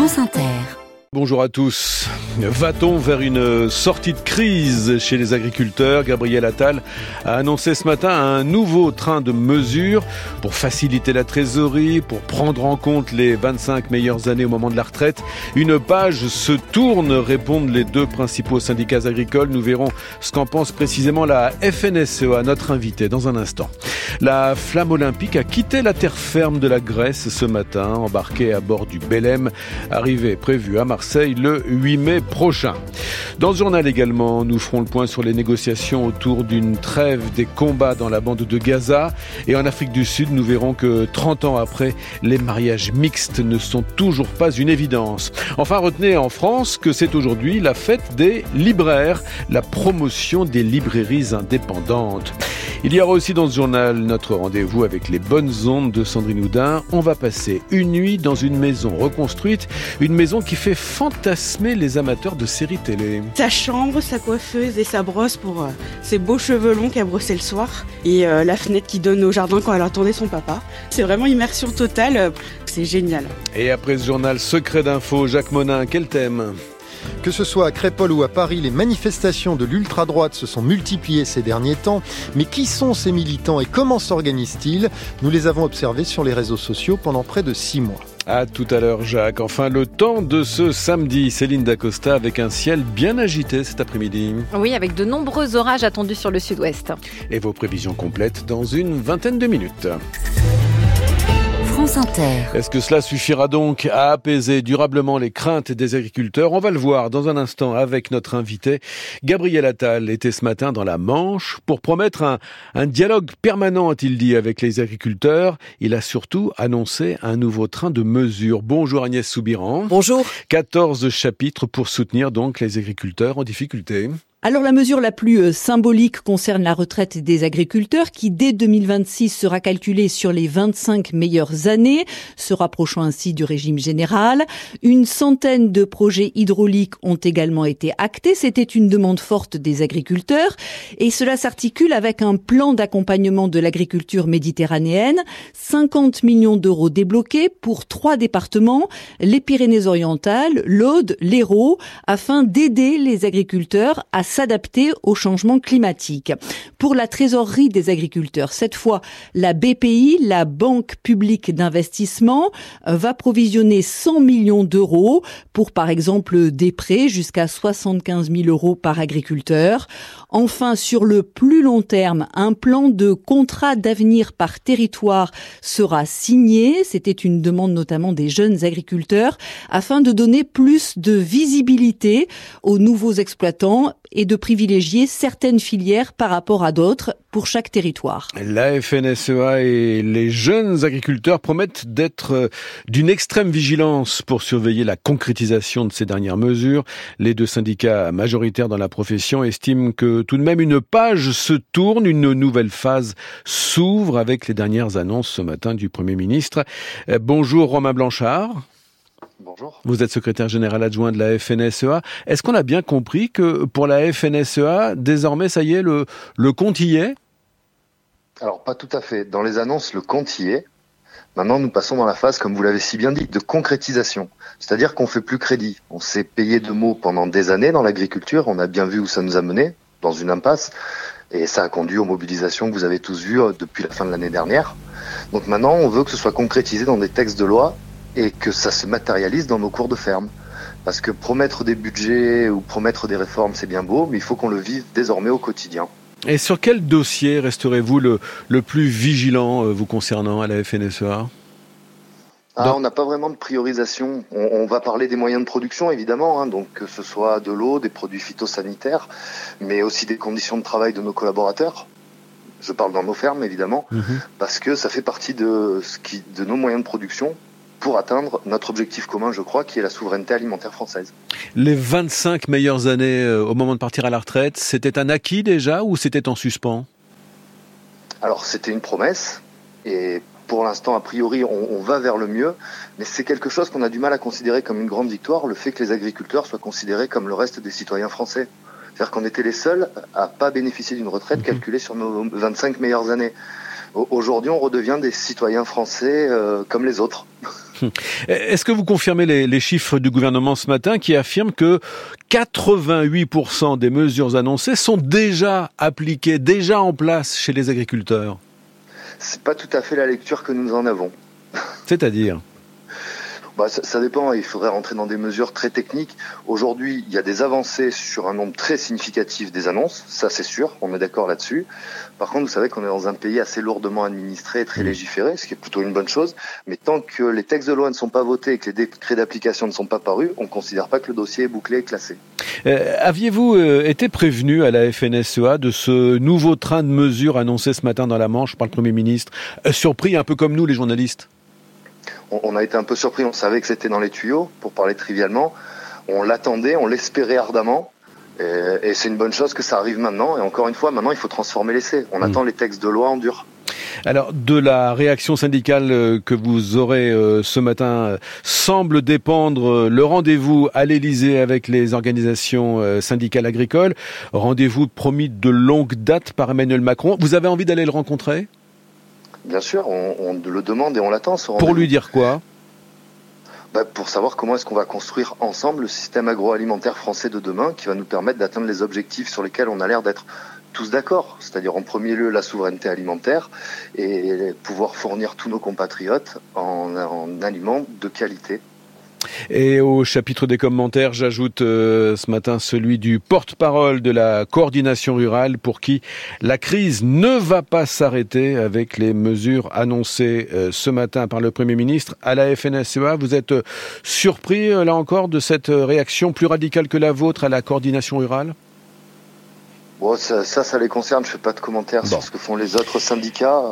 France Inter. Bonjour à tous. Va-t-on vers une sortie de crise chez les agriculteurs ? Gabriel Attal a annoncé ce matin un nouveau train de mesures pour faciliter la trésorerie, pour prendre en compte les 25 meilleures années au moment de la retraite. Une page se tourne, répondent les deux principaux syndicats agricoles. Nous verrons ce qu'en pense précisément la FNSEA, notre invité dans un instant. La flamme olympique a quitté la terre ferme de la Grèce ce matin, embarquée à bord du Belém, arrivée prévue à Marseille le 8 mai prochain. Dans ce journal également, nous ferons le point sur les négociations autour d'une trêve des combats dans la bande de Gaza. Et en Afrique du Sud, nous verrons que 30 ans après, les mariages mixtes ne sont toujours pas une évidence. Enfin, retenez en France que c'est aujourd'hui la fête des libraires, la promotion des librairies indépendantes. Il y aura aussi dans ce journal notre rendez-vous avec les bonnes ondes de Sandrine Houdin. On va passer une nuit dans une maison reconstruite, une maison qui fait fantasmer les amateurs de séries télé. Sa chambre, sa coiffeuse et sa brosse pour ses beaux cheveux longs qu'elle brossait le soir. Et la fenêtre qui donne au jardin quand elle attendait son papa. C'est vraiment immersion totale, c'est génial. Et après ce journal secret d'info, Jacques Monin, quel thème ? Que ce soit à Crépol ou à Paris, les manifestations de l'ultra-droite se sont multipliées ces derniers temps. Mais qui sont ces militants et comment s'organisent-ils ? Nous les avons observés sur les réseaux sociaux pendant près de 6 mois. À tout à l'heure, Jacques. Enfin, le temps de ce samedi. Céline Dacosta avec un ciel bien agité cet après-midi. Oui, avec de nombreux orages attendus sur le sud-ouest. Et vos prévisions complètes dans une vingtaine de minutes. France Inter. Est-ce que cela suffira donc à apaiser durablement les craintes des agriculteurs ? On va le voir dans un instant avec notre invité. Gabriel Attal était ce matin dans la Manche pour promettre un dialogue permanent, a-t-il dit, avec les agriculteurs. Il a surtout annoncé un nouveau train de mesures. Bonjour Agnès Soubiran. Bonjour. 14 chapitres pour soutenir donc les agriculteurs en difficulté. Alors la mesure la plus symbolique concerne la retraite des agriculteurs qui dès 2026 sera calculée sur les 25 meilleures années, se rapprochant ainsi du régime général. Une centaine de projets hydrauliques ont également été actés. C'était une demande forte des agriculteurs et cela s'articule avec un plan d'accompagnement de l'agriculture méditerranéenne. 50 millions d'euros débloqués pour 3 départements, les Pyrénées-Orientales, l'Aude, l'Hérault, afin d'aider les agriculteurs à s'adapter au changement climatique. Pour la trésorerie des agriculteurs, cette fois, la BPI, la Banque publique d'investissement, va provisionner 100 millions d'euros pour, par exemple, des prêts jusqu'à 75 000 euros par agriculteur. Enfin, sur le plus long terme, un plan de contrat d'avenir par territoire sera signé. C'était une demande notamment des jeunes agriculteurs afin de donner plus de visibilité aux nouveaux exploitants et de privilégier certaines filières par rapport à d'autres pour chaque territoire. La FNSEA et les jeunes agriculteurs promettent d'être d'une extrême vigilance pour surveiller la concrétisation de ces dernières mesures. Les deux syndicats majoritaires dans la profession estiment que tout de même une page se tourne, une nouvelle phase s'ouvre avec les dernières annonces ce matin du Premier ministre. Bonjour Romain Blanchard. Bonjour. Vous êtes secrétaire général adjoint de la FNSEA. Est-ce qu'on a bien compris que pour la FNSEA, désormais, ça y est, le compte y est ? Alors, pas tout à fait. Dans les annonces, le compte y est. Maintenant, nous passons dans la phase, comme vous l'avez si bien dit, de concrétisation. C'est-à-dire qu'on fait plus crédit. On s'est payé de mots pendant des années dans l'agriculture. On a bien vu où ça nous a mené, dans une impasse. Et ça a conduit aux mobilisations que vous avez tous vues depuis la fin de l'année dernière. Donc maintenant, on veut que ce soit concrétisé dans des textes de loi et que ça se matérialise dans nos cours de ferme. Parce que promettre des budgets ou promettre des réformes, c'est bien beau, mais il faut qu'on le vive désormais au quotidien. Et sur quel dossier resterez-vous le plus vigilant vous concernant à la FNSEA ? On n'a pas vraiment de priorisation. On va parler des moyens de production, évidemment, donc que ce soit de l'eau, des produits phytosanitaires, mais aussi des conditions de travail de nos collaborateurs. Je parle dans nos fermes, évidemment, parce que ça fait partie de nos moyens de production pour atteindre notre objectif commun, je crois, qui est la souveraineté alimentaire française. Les 25 meilleures années au moment de partir à la retraite, c'était un acquis déjà ou c'était en suspens ? Alors, c'était une promesse, et pour l'instant, a priori, on va vers le mieux, mais c'est quelque chose qu'on a du mal à considérer comme une grande victoire, le fait que les agriculteurs soient considérés comme le reste des citoyens français. C'est-à-dire qu'on était les seuls à pas bénéficier d'une retraite calculée sur nos 25 meilleures années. Aujourd'hui, on redevient des citoyens français comme les autres. Est-ce que vous confirmez les chiffres du gouvernement ce matin qui affirment que 88% des mesures annoncées sont déjà appliquées, déjà en place chez les agriculteurs? C'est pas tout à fait la lecture que nous en avons. C'est-à-dire? Ça dépend, il faudrait rentrer dans des mesures très techniques. Aujourd'hui, il y a des avancées sur un nombre très significatif des annonces, ça c'est sûr, on est d'accord là-dessus. Par contre, vous savez qu'on est dans un pays assez lourdement administré et très légiféré, ce qui est plutôt une bonne chose. Mais tant que les textes de loi ne sont pas votés et que les décrets d'application ne sont pas parus, on ne considère pas que le dossier est bouclé et classé. Aviez-vous été prévenu à la FNSEA de ce nouveau train de mesures annoncé ce matin dans la Manche par le Premier ministre? Surpris un peu comme nous les journalistes? On a été un peu surpris, on savait que c'était dans les tuyaux, pour parler trivialement. On l'attendait, on l'espérait ardemment. Et c'est une bonne chose que ça arrive maintenant. Et encore une fois, maintenant, il faut transformer l'essai. On attend les textes de loi en dur. Alors, de la réaction syndicale que vous aurez ce matin, semble dépendre le rendez-vous à l'Élysée avec les organisations syndicales agricoles. Rendez-vous promis de longue date par Emmanuel Macron. Vous avez envie d'aller le rencontrer ? Bien sûr, on le demande et on l'attend. Pour lui dire quoi? Pour savoir comment est-ce qu'on va construire ensemble le système agroalimentaire français de demain qui va nous permettre d'atteindre les objectifs sur lesquels on a l'air d'être tous d'accord. C'est-à-dire en premier lieu la souveraineté alimentaire et pouvoir fournir tous nos compatriotes en aliments de qualité. Et au chapitre des commentaires, j'ajoute ce matin celui du porte-parole de la coordination rurale pour qui la crise ne va pas s'arrêter avec les mesures annoncées ce matin par le Premier ministre à la FNSEA. Vous êtes surpris, là encore, de cette réaction plus radicale que la vôtre à la coordination rurale? Bon, ça les concerne. Je fais pas de commentaires sur ce que font les autres syndicats.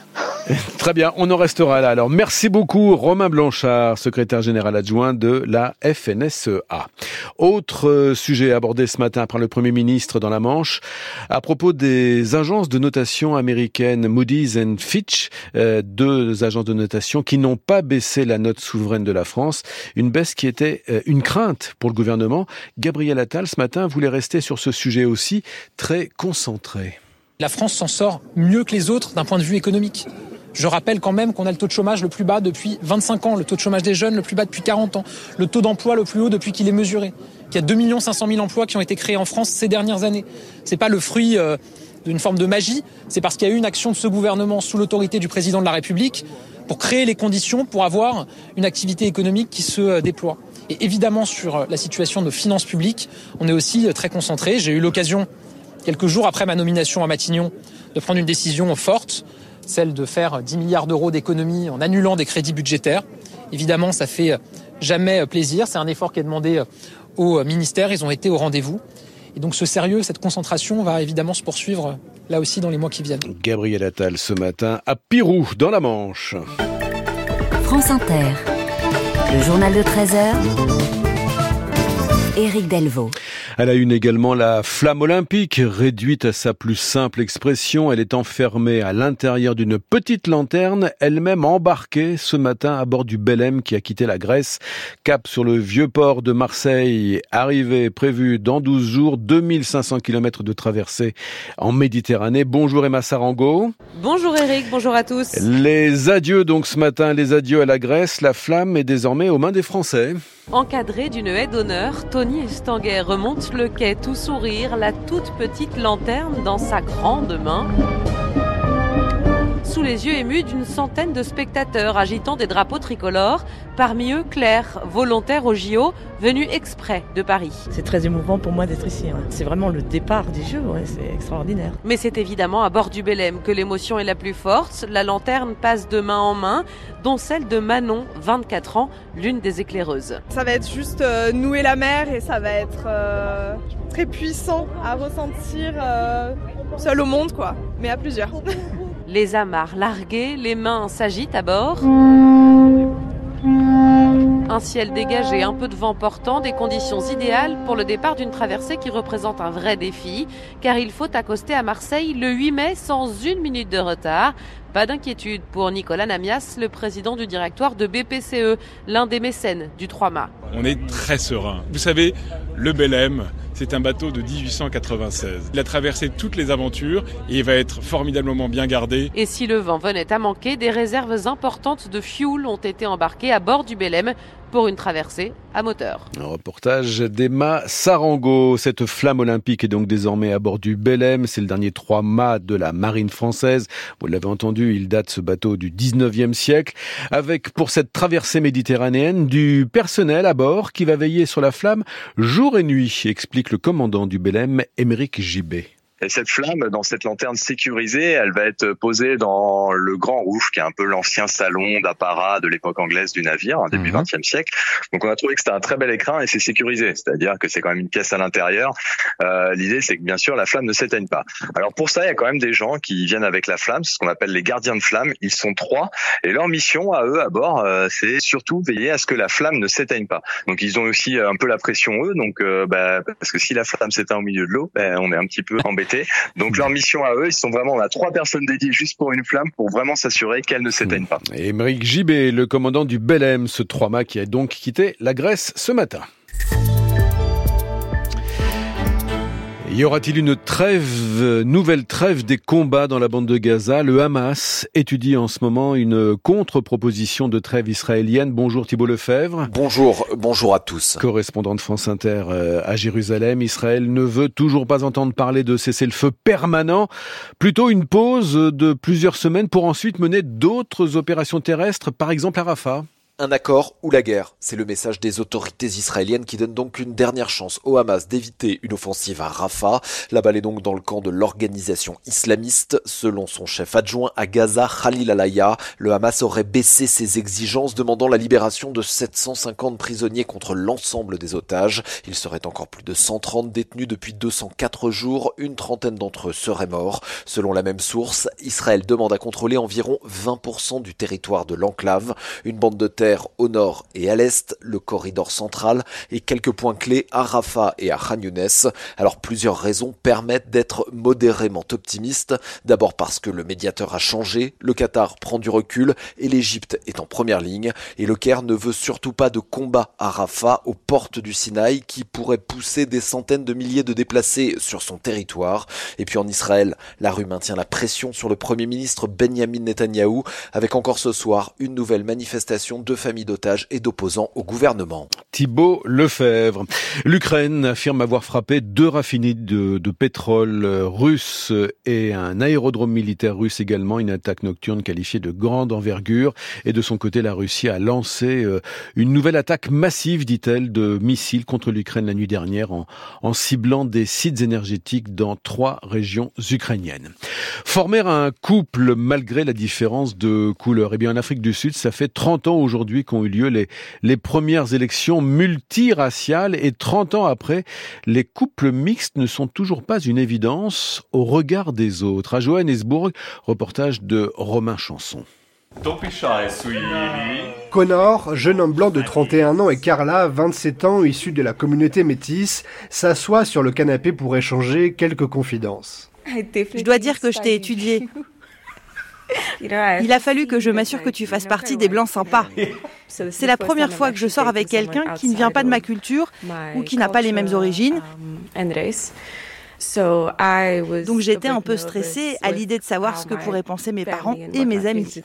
Très bien, on en restera là. Alors, merci beaucoup Romain Blanchard, secrétaire général adjoint de la FNSEA. Autre sujet abordé ce matin par le Premier ministre dans la Manche, à propos des agences de notation américaines Moody's et Fitch, deux agences de notation qui n'ont pas baissé la note souveraine de la France, une baisse qui était une crainte pour le gouvernement. Gabriel Attal, ce matin, voulait rester sur ce sujet aussi, très concentré. La France s'en sort mieux que les autres d'un point de vue économique. Je rappelle quand même qu'on a le taux de chômage le plus bas depuis 25 ans, le taux de chômage des jeunes le plus bas depuis 40 ans, le taux d'emploi le plus haut depuis qu'il est mesuré. Il y a 2 500 000 emplois qui ont été créés en France ces dernières années. C'est pas le fruit d'une forme de magie, c'est parce qu'il y a eu une action de ce gouvernement sous l'autorité du président de la République pour créer les conditions pour avoir une activité économique qui se déploie. Et évidemment, sur la situation de nos finances publiques, on est aussi très concentré. J'ai eu l'occasion, quelques jours après ma nomination à Matignon, de prendre une décision forte, celle de faire 10 milliards d'euros d'économies en annulant des crédits budgétaires. Évidemment, ça fait jamais plaisir. C'est un effort qui est demandé au ministère. Ils ont été au rendez-vous. Et donc ce sérieux, cette concentration va évidemment se poursuivre là aussi dans les mois qui viennent. Gabriel Attal ce matin à Pirou, dans la Manche. France Inter, le journal de 13h. Éric Delvaux. Elle a une également la flamme olympique, réduite à sa plus simple expression. Elle est enfermée à l'intérieur d'une petite lanterne, elle-même embarquée ce matin à bord du Belém qui a quitté la Grèce. Cap sur le vieux port de Marseille, arrivée prévue dans 12 jours, 2500 km de traversée en Méditerranée. Bonjour Emma Sarango. Bonjour Éric, bonjour à tous. Les adieux donc ce matin, les adieux à la Grèce. La flamme est désormais aux mains des Français. Encadré d'une haie d'honneur, Tony Estanguet remonte le quai tout sourire, la toute petite lanterne dans sa grande main. Sous les yeux émus d'une centaine de spectateurs agitant des drapeaux tricolores, parmi eux Claire, volontaire au JO, venue exprès de Paris. C'est très émouvant pour moi d'être ici. C'est vraiment le départ des Jeux, c'est extraordinaire. Mais c'est évidemment à bord du Belém que l'émotion est la plus forte. La lanterne passe de main en main, dont celle de Manon, 24 ans, l'une des éclaireuses. Ça va être juste nouer la mer et ça va être très puissant à ressentir seul au monde, quoi, mais à plusieurs. Les amarres larguées, les mains s'agitent à bord. Un ciel dégagé, un peu de vent portant, des conditions idéales pour le départ d'une traversée qui représente un vrai défi, car il faut accoster à Marseille le 8 mai sans une minute de retard. Pas d'inquiétude pour Nicolas Namias, le président du directoire de BPCE, l'un des mécènes du 3 mâts. On est très serein. Vous savez, le Belém, c'est un bateau de 1896. Il a traversé toutes les aventures et il va être formidablement bien gardé. Et si le vent venait à manquer, des réserves importantes de fuel ont été embarquées à bord du Belém pour une traversée à moteur. Un reportage d'Emma Sarango. Cette flamme olympique est donc désormais à bord du Belém. C'est le dernier 3 mâts de la marine française. Vous l'avez entendu, il date ce bateau du 19e siècle. Avec pour cette traversée méditerranéenne du personnel à bord qui va veiller sur la flamme jour et nuit, explique le commandant du Belém, Émeric Gibet. Et cette flamme, dans cette lanterne sécurisée, elle va être posée dans le Grand Rouf, qui est un peu l'ancien salon d'apparat de l'époque anglaise du navire, début 20e siècle. Donc on a trouvé que c'était un très bel écrin et c'est sécurisé, c'est-à-dire que c'est quand même une pièce à l'intérieur. L'idée, c'est que bien sûr, la flamme ne s'éteigne pas. Alors pour ça, il y a quand même des gens qui viennent avec la flamme, c'est ce qu'on appelle les gardiens de flamme. Ils sont 3 et leur mission à eux, à bord, c'est surtout veiller à ce que la flamme ne s'éteigne pas. Donc ils ont aussi un peu la pression eux, donc parce que si la flamme s'éteint au milieu de l'eau, on est un petit peu embêté. Donc leur mission à eux, on a 3 personnes dédiées juste pour une flamme pour vraiment s'assurer qu'elle ne s'éteigne pas. Et Émeric Gibet, le commandant du Belém, ce 3 mâts qui a donc quitté la Grèce ce matin. Y aura-t-il une nouvelle trêve des combats dans la bande de Gaza? Le Hamas étudie en ce moment une contre-proposition de trêve israélienne. Bonjour Thibault Lefebvre. Bonjour à tous. Correspondant de France Inter à Jérusalem, Israël ne veut toujours pas entendre parler de cessez-le-feu permanent, plutôt une pause de plusieurs semaines pour ensuite mener d'autres opérations terrestres, par exemple à Rafah. Un accord ou la guerre, c'est le message des autorités israéliennes qui donnent donc une dernière chance au Hamas d'éviter une offensive à Rafah. La balle est donc dans le camp de l'organisation islamiste. Selon son chef adjoint à Gaza, Khalil Alaya, le Hamas aurait baissé ses exigences, demandant la libération de 750 prisonniers contre l'ensemble des otages. Il serait encore plus de 130 détenus depuis 204 jours. Une trentaine d'entre eux seraient morts. Selon la même source, Israël demande à contrôler environ 20% du territoire de l'enclave. Une bande de terre au nord et à l'est, le corridor central et quelques points clés à Rafah et à Khan Younes. Alors plusieurs raisons permettent d'être modérément optimiste. D'abord parce que le médiateur a changé, le Qatar prend du recul et l'Égypte est en première ligne. Et le Caire ne veut surtout pas de combat à Rafah, aux portes du Sinaï, qui pourrait pousser des centaines de milliers de déplacés sur son territoire. Et puis en Israël, la rue maintient la pression sur le Premier ministre Benjamin Netanyahou, avec encore ce soir une nouvelle manifestation de familles d'otages et d'opposants au gouvernement. Thibault Lefebvre. L'Ukraine affirme avoir frappé 2 raffineries de pétrole russes et un aérodrome militaire russe également. Une attaque nocturne qualifiée de grande envergure. Et de son côté, la Russie a lancé une nouvelle attaque massive, dit-elle, de missiles contre l'Ukraine la nuit dernière en ciblant des sites énergétiques dans 3 régions ukrainiennes. Former un couple malgré la différence de couleur. Eh bien, en Afrique du Sud, ça fait 30 ans aujourd'hui qu'ont eu lieu les premières élections multiraciales et 30 ans après, les couples mixtes ne sont toujours pas une évidence au regard des autres. À Johannesburg, reportage de Romain Chanson. Connor, jeune homme blanc de 31 ans, et Carla, 27 ans, issue de la communauté métisse, s'assoient sur le canapé pour échanger quelques confidences. Je dois dire que je t'ai étudié. Il a fallu que je m'assure que tu fasses partie des blancs sympas. C'est la première fois que je sors avec quelqu'un qui ne vient pas de ma culture ou qui n'a pas les mêmes origines. Donc j'étais un peu stressée à l'idée de savoir ce que pourraient penser mes parents et mes amis.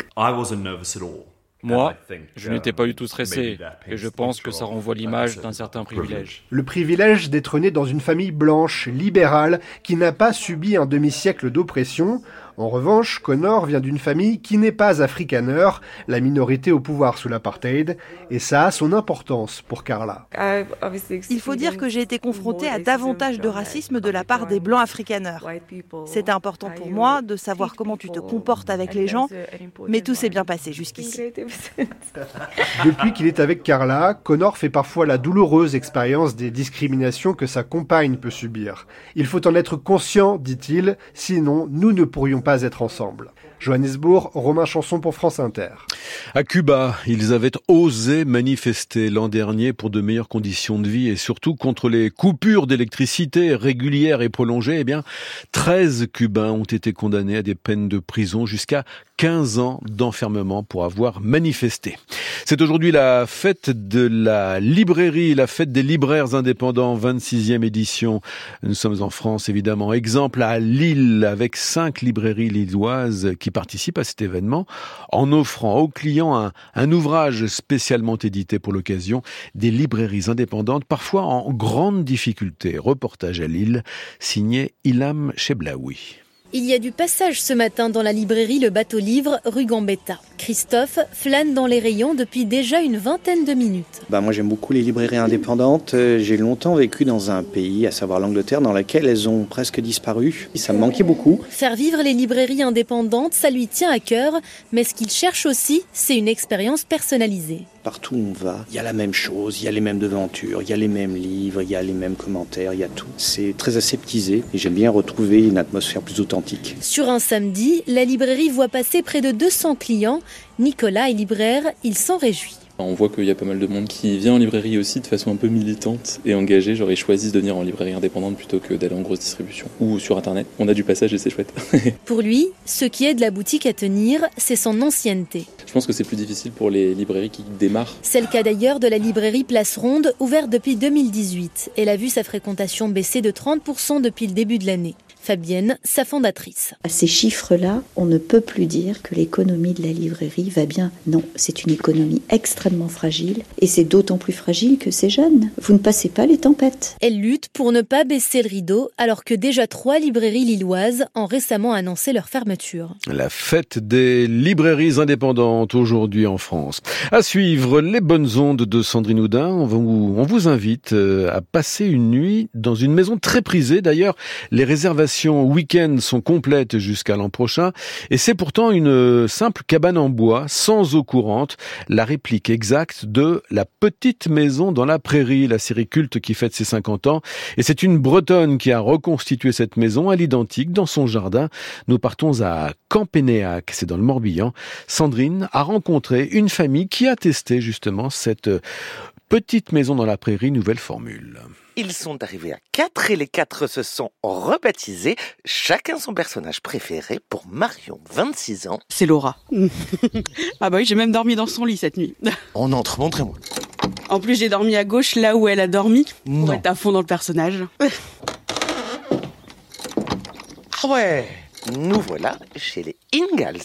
Moi, je n'étais pas du tout stressé, et je pense que ça renvoie l'image d'un certain privilège. Le privilège d'être né dans une famille blanche, libérale, qui n'a pas subi un demi-siècle d'oppression. En revanche, Connor vient d'une famille qui n'est pas afrikaneur, la minorité au pouvoir sous l'apartheid, et ça a son importance pour Carla. Il faut dire que j'ai été confrontée à davantage de racisme de la part des blancs afrikaneurs. C'était important pour moi de savoir comment tu te comportes avec les gens, mais tout s'est bien passé jusqu'ici. Depuis qu'il est avec Carla, Connor fait parfois la douloureuse expérience des discriminations que sa compagne peut subir. Il faut en être conscient, dit-il, sinon nous ne pourrions pas être ensemble. Johannesburg, Romain Chanson pour France Inter. À Cuba, ils avaient osé manifester l'an dernier pour de meilleures conditions de vie et surtout contre les coupures d'électricité régulières et prolongées. 13 Cubains ont été condamnés à des peines de prison jusqu'à 15 ans d'enfermement pour avoir manifesté. C'est aujourd'hui la fête de la librairie, la fête des libraires indépendants, 26e édition. Nous sommes en France, évidemment. Exemple à Lille, avec 5 librairies lilloises qui participent à cet événement en offrant aux clients un ouvrage spécialement édité pour l'occasion, des librairies indépendantes, parfois en grande difficulté. Reportage à Lille, signé Ilham Cheblaoui. Il y a du passage ce matin dans la librairie Le Bateau Livre, rue Gambetta. Christophe flâne dans les rayons depuis déjà une vingtaine de minutes. Moi j'aime beaucoup les librairies indépendantes. J'ai longtemps vécu dans un pays, à savoir l'Angleterre, dans lequel elles ont presque disparu. Ça me manquait beaucoup. Faire vivre les librairies indépendantes, ça lui tient à cœur. Mais ce qu'il cherche aussi, c'est une expérience personnalisée. Partout où on va, il y a la même chose, il y a les mêmes devantures, il y a les mêmes livres, il y a les mêmes commentaires, il y a tout. C'est très aseptisé et j'aime bien retrouver une atmosphère plus authentique. Sur un samedi, la librairie voit passer près de 200 clients. Nicolas est libraire, il s'en réjouit. On voit qu'il y a pas mal de monde qui vient en librairie aussi de façon un peu militante et engagée. J'aurais choisi de venir en librairie indépendante plutôt que d'aller en grosse distribution ou sur internet. On a du passage et c'est chouette. Pour lui, ce qui aide la boutique à tenir, c'est son ancienneté. Je pense que c'est plus difficile pour les librairies qui démarrent. C'est le cas d'ailleurs de la librairie Place Ronde, ouverte depuis 2018. Elle a vu sa fréquentation baisser de 30% depuis le début de l'année. Fabienne, sa fondatrice. À ces chiffres-là, on ne peut plus dire que l'économie de la librairie va bien. Non, c'est une économie extrêmement fragile et c'est d'autant plus fragile que c'est jeune. Vous ne passez pas les tempêtes. Elle lutte pour ne pas baisser le rideau alors que déjà 3 librairies lilloises ont récemment annoncé leur fermeture. La fête des librairies indépendantes aujourd'hui en France. À suivre, les bonnes ondes de Sandrine Houdin. On vous invite à passer une nuit dans une maison très prisée. D'ailleurs, les réservations week-end sont complètes jusqu'à l'an prochain et c'est pourtant une simple cabane en bois sans eau courante, la réplique exacte de La Petite Maison dans la Prairie, la série culte qui fête ses 50 ans. Et c'est une Bretonne qui a reconstitué cette maison à l'identique dans son jardin. Nous partons à Campénéac, c'est dans le Morbihan. Sandrine a rencontré une famille qui a testé justement cette Petite Maison dans la Prairie, nouvelle formule. Ils sont arrivés à 4 et les 4 se sont rebaptisés, chacun son personnage préféré. Pour Marion, 26 ans. C'est Laura. Ah bah oui, j'ai même dormi dans son lit cette nuit. On entre, montrez-moi. En plus, j'ai dormi à gauche, là où elle a dormi, pour être à fond dans le personnage. Ah ouais, nous voilà chez les Ingalls.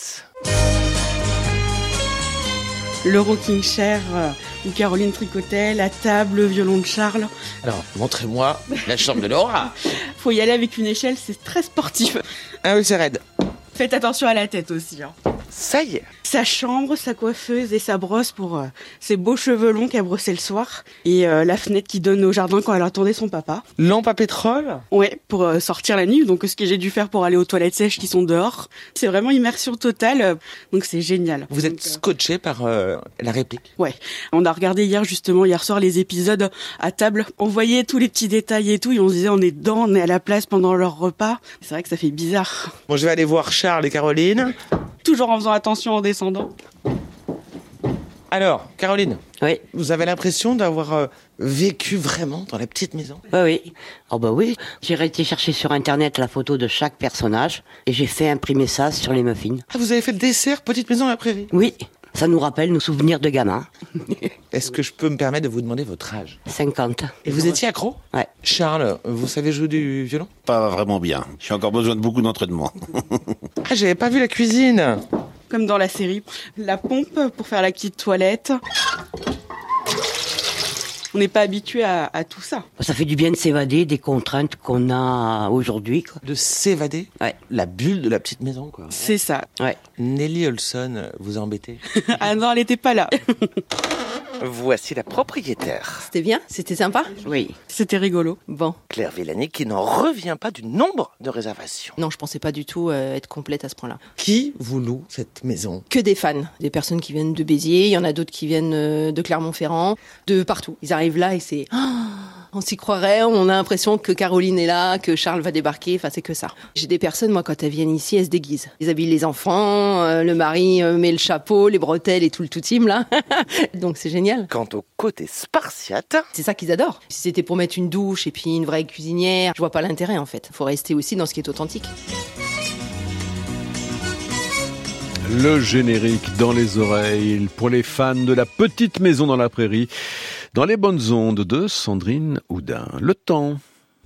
Le rocking chair où Caroline tricotait, la table, le violon de Charles. Alors, montrez-moi la chambre de Laura. Faut y aller avec une échelle, c'est très sportif. Ah oui, c'est raide. Faites attention à la tête aussi. Ça y est. Sa chambre, sa coiffeuse et sa brosse pour ses beaux cheveux longs qu'elle brossait le soir. Et la fenêtre qui donne au jardin quand elle attendait son papa. Lampe à pétrole. Ouais, pour sortir la nuit. Donc ce que j'ai dû faire pour aller aux toilettes sèches qui sont dehors. C'est vraiment immersion totale. Donc c'est génial. Vous êtes scotché par la réplique. Ouais. On a regardé hier soir les épisodes à table. On voyait tous les petits détails et tout. Et on se disait on est dedans, on est à la place pendant leur repas. C'est vrai que ça fait bizarre. Bon, je vais aller voir Charles et Caroline. Toujours en faisant attention en descendant. Alors, Caroline. Oui. Vous avez l'impression d'avoir vécu vraiment dans la petite maison? Oui. Oh bah oui. J'ai été chercher sur internet la photo de chaque personnage et j'ai fait imprimer ça sur les muffins. Ah, vous avez fait le dessert Petite Maison à la Prairie? Oui. Ça nous rappelle nos souvenirs de gamin. Est-ce que je peux me permettre de vous demander votre âge? 50. Et vous étiez accro? Ouais. Charles, vous savez jouer du violon? Pas vraiment bien. J'ai encore besoin de beaucoup d'entraînement. Ah, j'avais pas vu la cuisine. Comme dans la série. La pompe pour faire la petite toilette. On n'est pas habitué à tout ça. Ça fait du bien de s'évader des contraintes qu'on a aujourd'hui, quoi. De s'évader? Ouais. La bulle de la petite maison, quoi. C'est ça. Ouais. Nelly Olson, vous embêtez? Ah non, elle n'était pas là. Voici la propriétaire. C'était bien? C'était sympa? Oui. C'était rigolo. Bon. Claire Villani qui n'en revient pas du nombre de réservations. Non, je pensais pas du tout être complète à ce point-là. Qui vous loue cette maison? Que des fans. Des personnes qui viennent de Béziers, il y en a d'autres qui viennent de Clermont-Ferrand, de partout. Ils arrivent là et c'est... On s'y croirait, on a l'impression que Caroline est là, que Charles va débarquer, enfin c'est que ça. J'ai des personnes, moi quand elles viennent ici, elles se déguisent. Ils habillent les enfants, le mari met le chapeau, les bretelles et tout le tout team là. Donc c'est génial. Quant au côté spartiate, c'est ça qu'ils adorent. Si c'était pour mettre une douche et puis une vraie cuisinière, je vois pas l'intérêt en fait. Faut rester aussi dans ce qui est authentique. Le générique dans les oreilles pour les fans de la petite maison dans la prairie, dans les bonnes ondes de Sandrine Houdin. Le temps.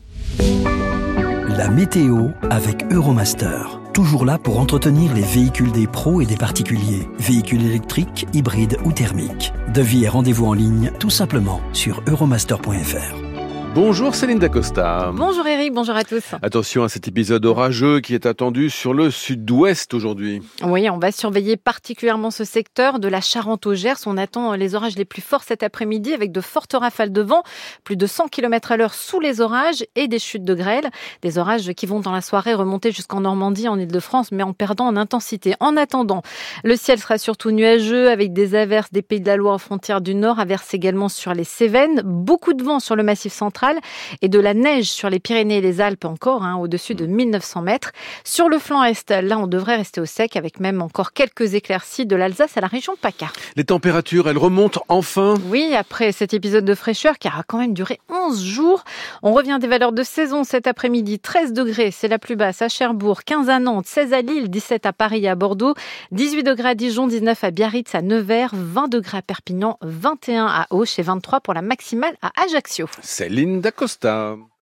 La météo avec Euromaster. Toujours là pour entretenir les véhicules des pros et des particuliers. Véhicules électriques, hybrides ou thermiques. Devis et rendez-vous en ligne, tout simplement sur euromaster.fr. Bonjour Céline Dacosta. Bonjour Eric, bonjour à tous. Attention à cet épisode orageux qui est attendu sur le sud-ouest aujourd'hui. Oui, on va surveiller particulièrement ce secteur de la Charente au Gers. On attend les orages les plus forts cet après-midi avec de fortes rafales de vent, plus de 100 km/h sous les orages et des chutes de grêle. Des orages qui vont dans la soirée remonter jusqu'en Normandie, en Île-de-France, mais en perdant en intensité. En attendant, le ciel sera surtout nuageux avec des averses des Pays de la Loire aux frontières du Nord, averses également sur les Cévennes, beaucoup de vent sur le Massif central et de la neige sur les Pyrénées et les Alpes encore, au-dessus de 1900 mètres. Sur le flanc est, là, on devrait rester au sec avec même encore quelques éclaircies de l'Alsace à la région PACA. Les températures, elles remontent enfin. Oui, après cet épisode de fraîcheur qui aura quand même duré 11 jours. On revient des valeurs de saison cet après-midi. 13 degrés, c'est la plus basse à Cherbourg, 15 à Nantes, 16 à Lille, 17 à Paris et à Bordeaux, 18 degrés à Dijon, 19 à Biarritz, à Nevers, 20 degrés à Perpignan, 21 à Auch et 23 pour la maximale à Ajaccio. Céline Dacosta.